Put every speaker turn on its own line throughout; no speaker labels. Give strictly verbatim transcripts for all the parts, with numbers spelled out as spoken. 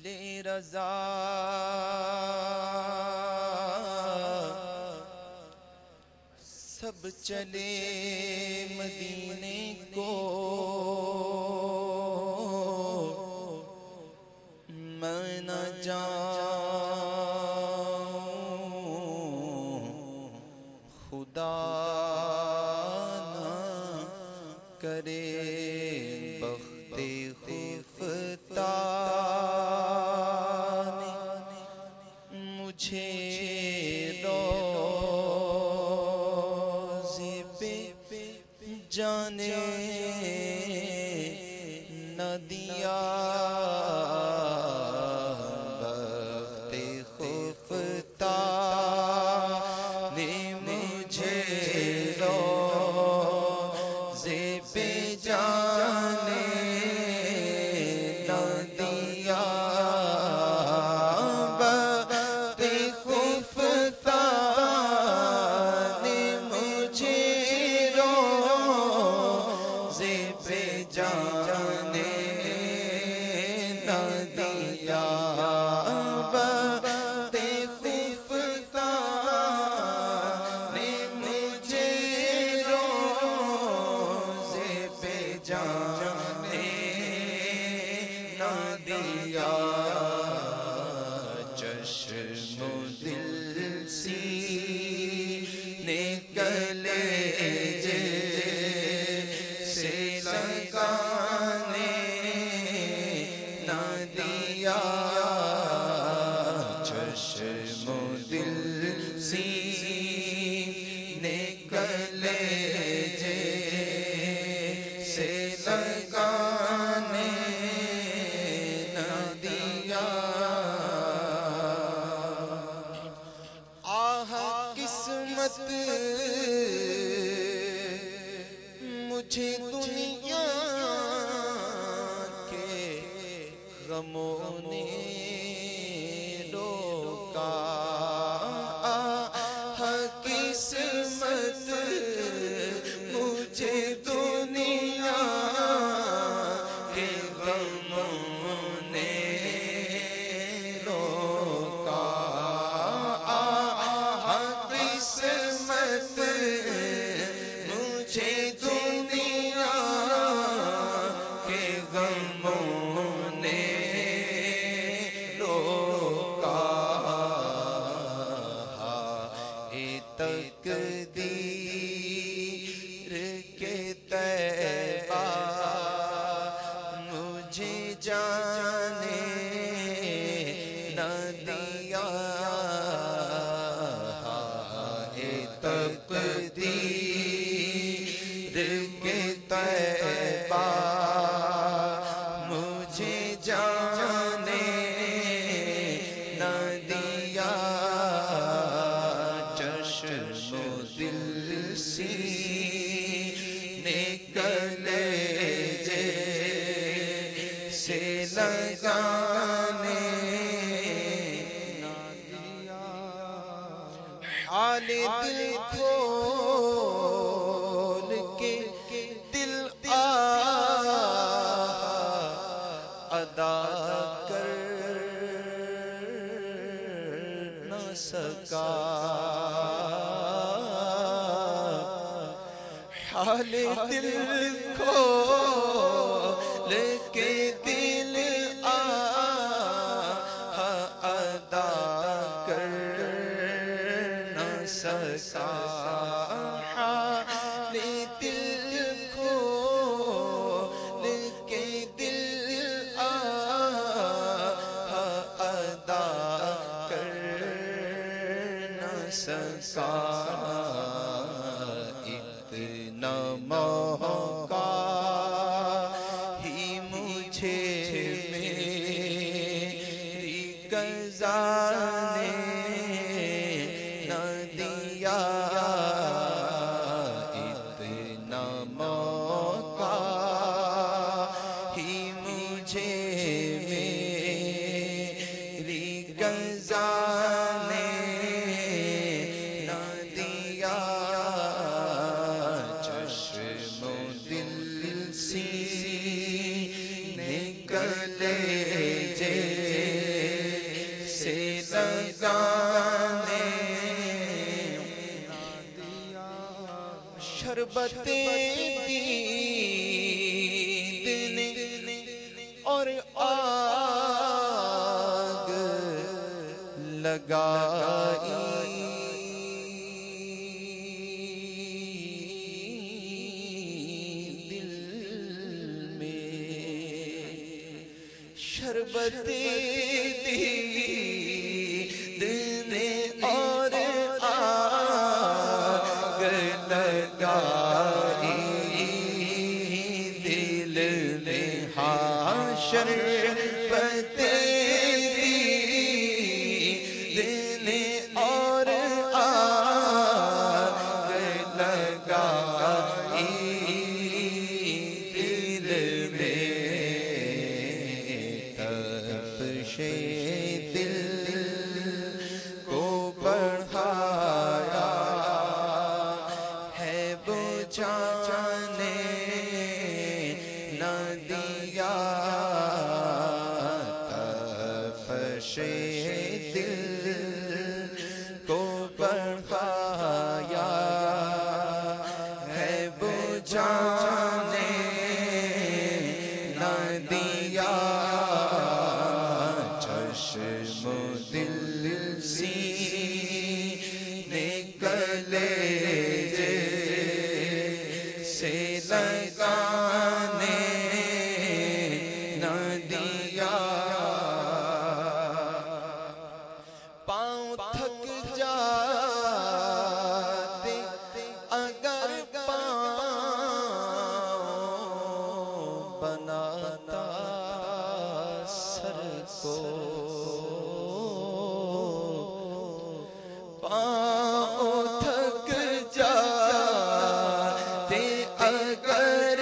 رضا سب چلے مدینے کو، میں نہ جاؤں خدا نہ کرے بخت خفتہ نے مجھے روضے پہ جانے نہ دیا، بخت خفتہ نے مجھے روضے پہ جانے نہ دیا، بخت خفتہ نے مجھے روضے پہ جانے نہ دیا، بخت خفتہ نے مجھے روضے پہ جانے نہ دیا، چشم و دل سینے کلیجے سے لگانے نہ دیا، چشم و دل سینے کلیجے سے لگانے نہ دیا، آہ قسمت مجھے دنیا کے غموں نے روکا، آہ قسمت مجھے دنیا کے غموں نے روکا، آہ قسمت مجھے دنیا کے غموں نے روکا، اے تقدیر کے طیبہ مجھے جانے نہ دیا، اے تقدیر کے طیبہ مجھے جانے نہ دیا، چشم و دل سینے کلیجے سے لگانے نہ دیا، حال دل کھول کے دل ادا کر نہ سکا، حال دل کھول کے دل ادا کر نہ سکا، حال دل کھول کے دل ادا کر نہ سکا، اتنا موقع ہی مجھے میری قضا نے نہ دیا، اتنا موقع ہی مجھے میری قضا نے نہ دیا، چشم و دل سینے کلیجے شربت دید نے اور آگ لگائی، دل میں شربت دید نے اور آگ لگائی، دل میں ہاں شربت دید نے اور آگ لگائی، دل میں تپش دل کو بڑھایا ہے، بجھانے نہ دیا، تپش دل کو بڑھایا ہے، بجھانے نہ دیا، چشم دل سینے کلیجے سے لگانے نہ دیا، پاؤں تھک جاتے اگر پاؤں بناتا سر کو، پاؤں تھک جاتے اگر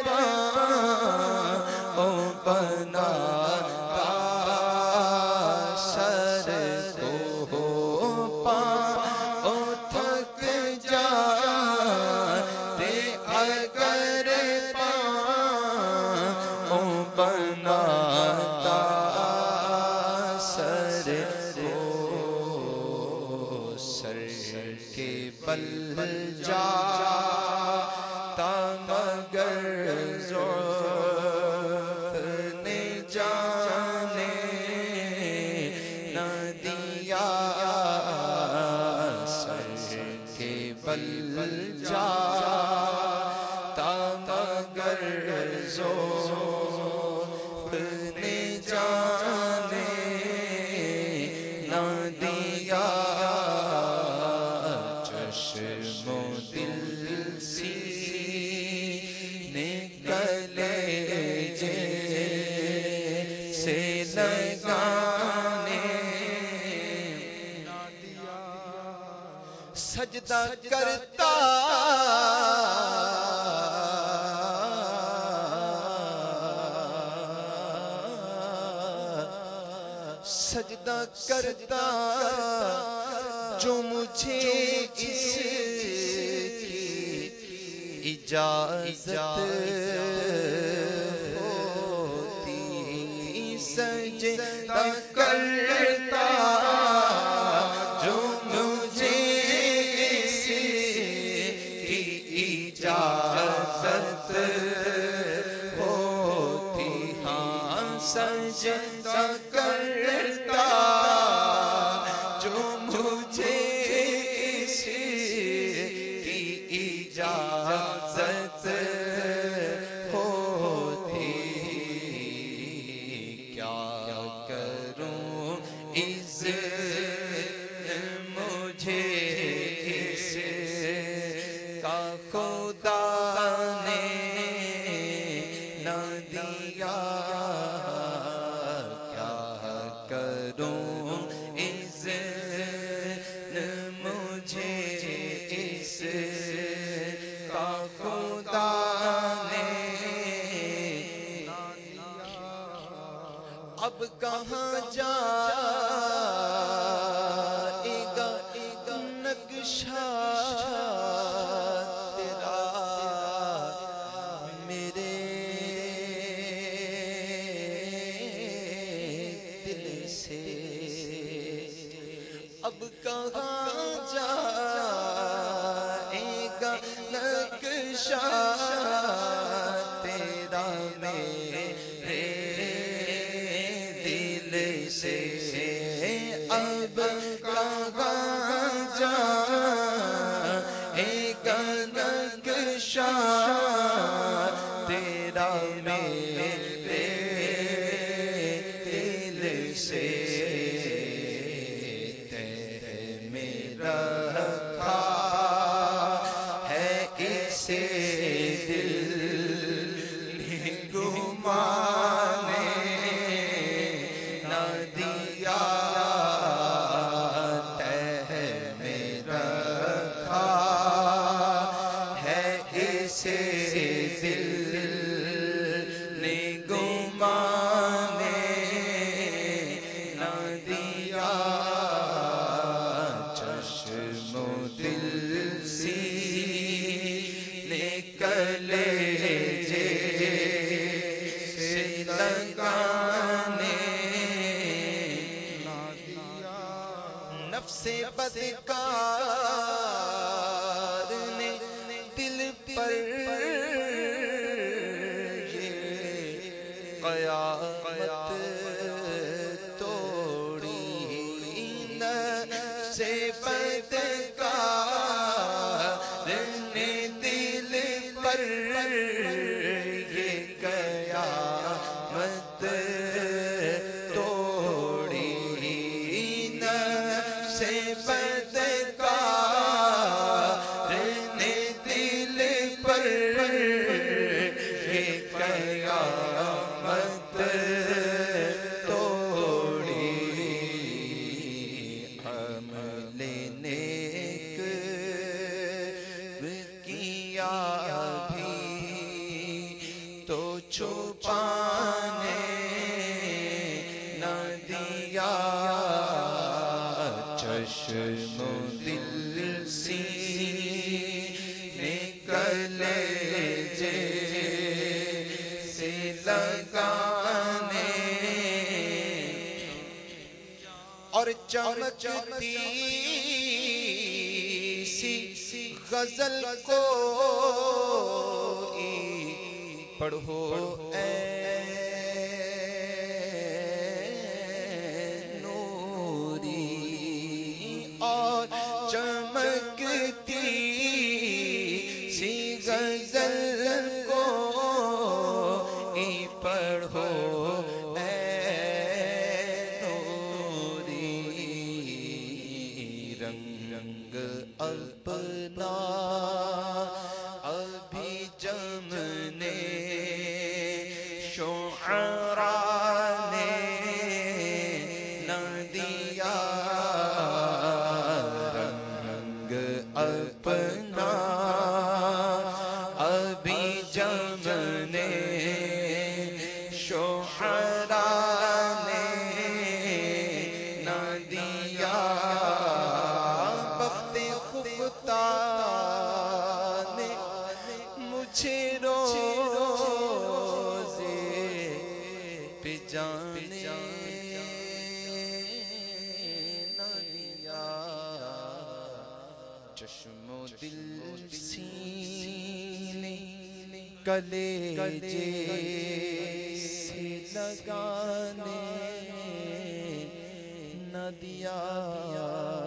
پاؤں بناتا سر کو، پاؤں تھک جاتے اگر پاؤں بناتا سر کو، سر کے بل جاتا مگر زلف نے جانے نہ دیا، سر کے بل جاتا مگر زلف نے جانے نہ دیا، چشم دل سینے کلیجے سے لگانے نہ دیا، سجدہ کرتا سجدہ کرتا جو مجھے اس کی اجازت ہوتی، سجدہ کرتا جو مجھے اس کی اجازت ہوتی، ہاں سجدہ کرتا جو مجھے اس کی اجازت ہوتی، کیا کروں اس مجھے اس کا خدا نے نہ دیا، کیا کروں اس مجھے اس کا خدا نے نہ دیا، اب کہاں جائے گا نقشہ تیرا میرے دل سے، اب کہاں جائے گا نقشہ نقشہ تیرا میرے دل سے اب کہاں جائے گا نقشہ تیرا میرے دل سے سے بدکار نے دل پر یہ قیامت توڑی سے بدکار نے دل پر یہ قیامت چھپانے نہ دیا چشم دل سینے کلیجے سے لگانے اور چمکتی سی غزل کو پڑھو اے نوری اور چمکتی سی غزل کو پڑھو اے نوری رنگ رنگ اپنا ابھی جمنے اپنا ابھی جمنے شعراء نے نہ دیا وقت خفتا نے مجھے روزے پہ جانے نہ دیا چشم و دل سینے کلیجے سے لگانے نہ دیا